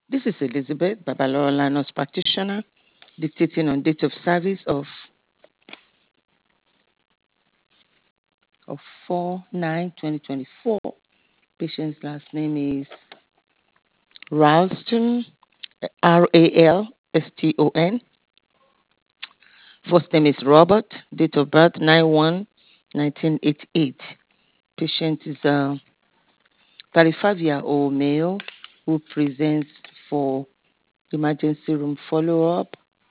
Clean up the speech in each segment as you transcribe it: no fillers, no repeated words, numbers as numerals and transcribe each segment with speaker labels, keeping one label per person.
Speaker 1: This is Elizabeth Babalola, nurse practitioner, dictating on date of service of 4/9/2024. Patient's last name is Ralston, Ralston. First name is Robert, date of birth 9/1/1988. Patient is a 35-year-old male who presents for emergency room follow-up.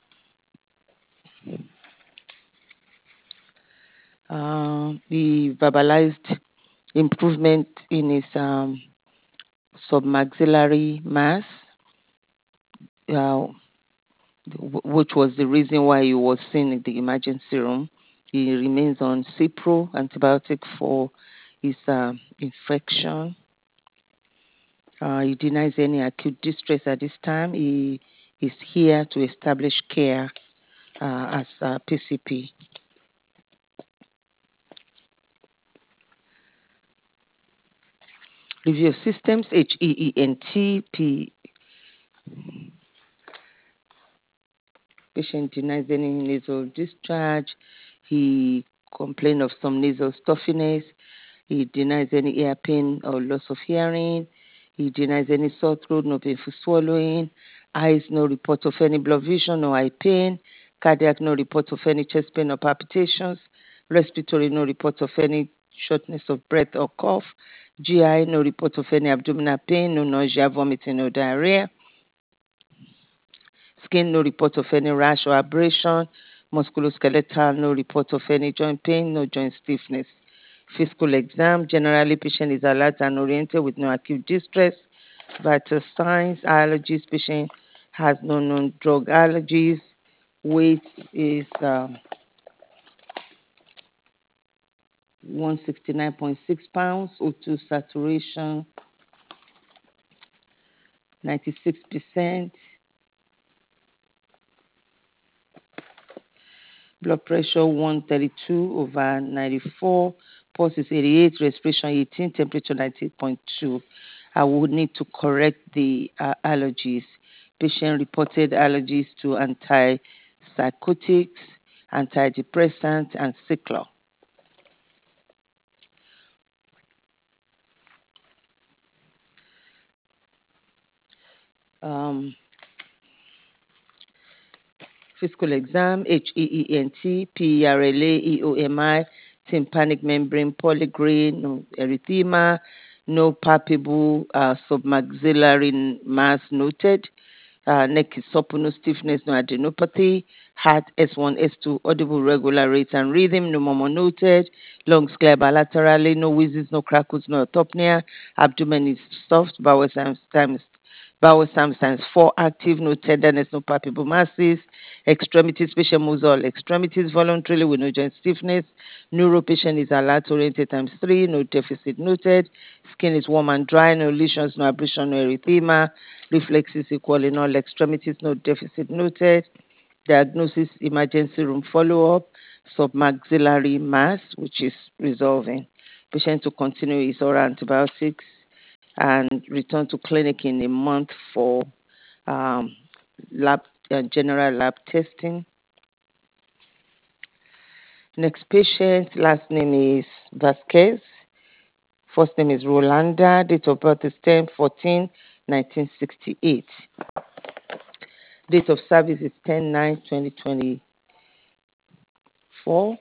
Speaker 1: He verbalized improvement in his submaxillary mass, uh, which was the reason why he was seen in the emergency room. He remains on Cipro antibiotic for his infection. He denies any acute distress at this time. He is here to establish care as PCP. Review of systems, HEENT. Patient denies any nasal discharge. He complained of some nasal stuffiness. He denies any ear pain or loss of hearing. He denies any sore throat, no painful swallowing. Eyes, no report of any blood vision, no eye pain. Cardiac, no report of any chest pain or palpitations. Respiratory, no report of any shortness of breath or cough. GI, no report of any abdominal pain, no nausea, vomiting, or diarrhea. Skin, no report of any rash or abrasion. Musculoskeletal, no report of any joint pain, no joint stiffness. Physical exam, generally patient is alert and oriented with no acute distress. Vital signs, allergies, patient has no known drug allergies. Weight is 169.6 pounds. O2 saturation 96%. Blood pressure 132/94, pulse is 88, respiration 18, temperature 98.2. I would need to correct the allergies. Patient reported allergies to antipsychotics, antidepressants, and Ciclo. Um, Physical exam, HEENT, PERLA, EOMI, tympanic membrane polygrade, no erythema, no palpable submaxillary mass noted, neck is supple, no stiffness, no adenopathy, heart S1, S2, audible regular rate and rhythm, no murmur noted, lungs clear bilaterally, no wheezes, no crackles, no autopnea, abdomen is soft, bowel times 4 active, no tenderness, no palpable masses, extremities, patient moves all extremities voluntarily with no joint stiffness, neuro patient is alert oriented times 3, no deficit noted, skin is warm and dry, no lesions, no abrasion, no erythema, reflexes equal in all extremities, no deficit noted, diagnosis, emergency room follow-up, submaxillary mass, which is resolving. Patient to continue his oral antibiotics and return to clinic in a month for um, lab general lab testing. Next patient, last name is Vasquez. First name is Rolanda. Date of birth is 10/14/1968. Date of service is 10/9/2024.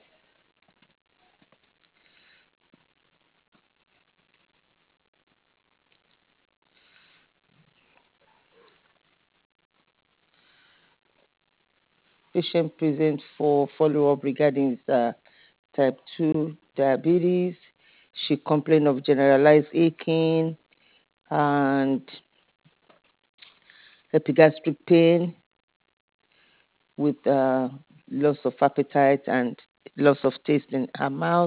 Speaker 1: Patient present for follow-up regarding type 2 diabetes. She complained of generalized aching and epigastric pain with loss of appetite and loss of taste in her mouth.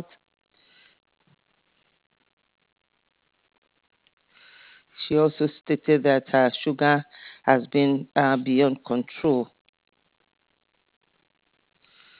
Speaker 1: She also stated that her sugar has been beyond control.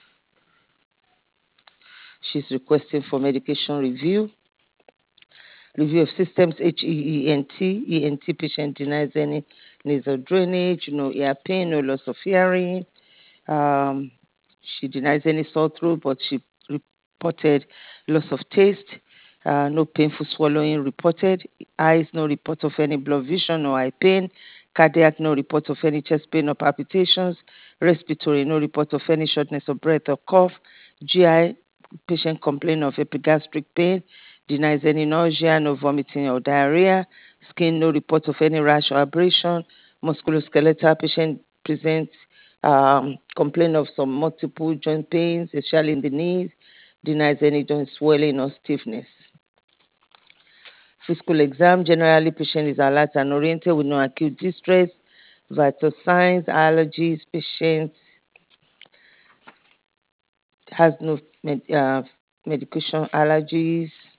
Speaker 1: She's requesting for medication review. Review of systems, HEENT patient denies any nasal drainage, no ear pain, no loss of hearing. Um, she denies any sore throat, but she reported loss of taste. No painful swallowing reported. Eyes, no report of any blood vision or eye pain. Cardiac, no report of any chest pain or palpitations. Respiratory, no report of any shortness of breath or cough. GI, patient complaint of epigastric pain. Denies any nausea, no vomiting or diarrhea. Skin, no report of any rash or abrasion. Musculoskeletal, patient presents complain of some multiple joint pains, especially in the knees. Denies any joint swelling or stiffness. Physical exam, generally patient is alert and oriented with no acute distress. Vital signs, allergies, patient has no medication allergies.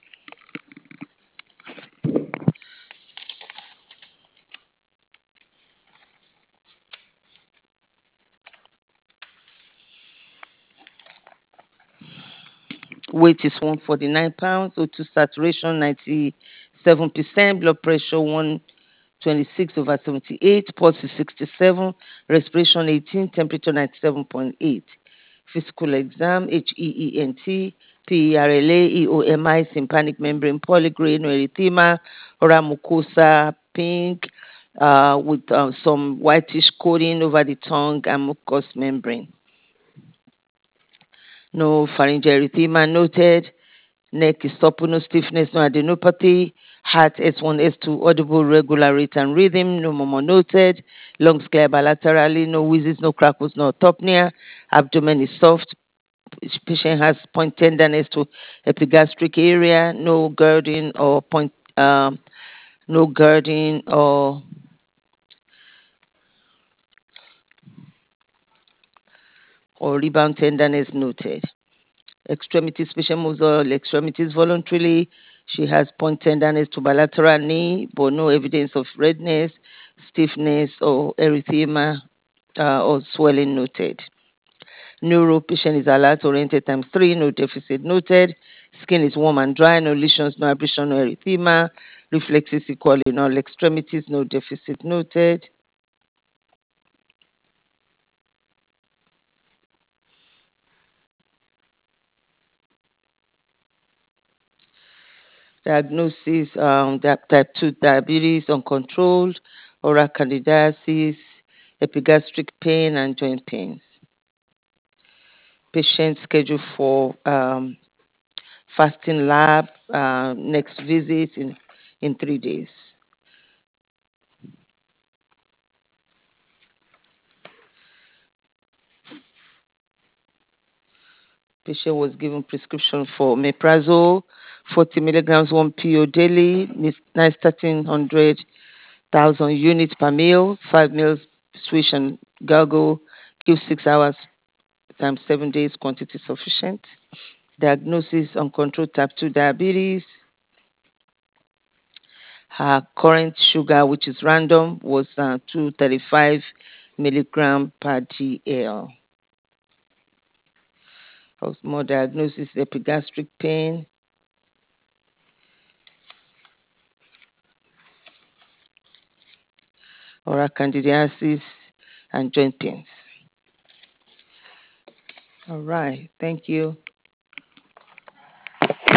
Speaker 1: Weight is 149 pounds. O2 saturation 97%. Blood pressure 126/78. Pulse is 67. Respiration 18. Temperature 97.8. Physical exam HEENT, PERLA, EOMI, tympanic membrane polygrade, no erythema, oral mucosa pink, with some whitish coating over the tongue and mucous membrane. No pharyngeal erythema noted. Neck is supple, no stiffness, no adenopathy. Heart S1, S2, audible, regular rate and rhythm, no murmur noted. Lungs clear bilaterally, no wheezes, no crackles, no autopnea. Abdomen is soft. Patient has point tenderness to epigastric area, no girding or no girding or rebound tenderness noted. Extremities, patient moves all extremities voluntarily. She has point tenderness to bilateral knee, but no evidence of redness, stiffness, or erythema or swelling noted. Neuro patient is alert oriented times 3, no deficit noted. Skin is warm and dry, no lesions, no abrasion, no erythema. Reflexes equal in all extremities, no deficit noted. Diagnosis, type 2 diabetes, uncontrolled, oral candidiasis, epigastric pain, and joint pains. Patient scheduled for fasting lab, next visit in 3 days. Patient was given prescription for meprazole, 40 milligrams, 1 PO daily, nystatin 100,000 units per meal, 5 meals, swish and gargle, give 6 hours times 7 days, quantity sufficient. Diagnosis uncontrolled type 2 diabetes. Her current sugar, which is random, was 235 milligram per DL. More diagnosis, epigastric pain, oral candidiasis, and joint pains. All right, thank you.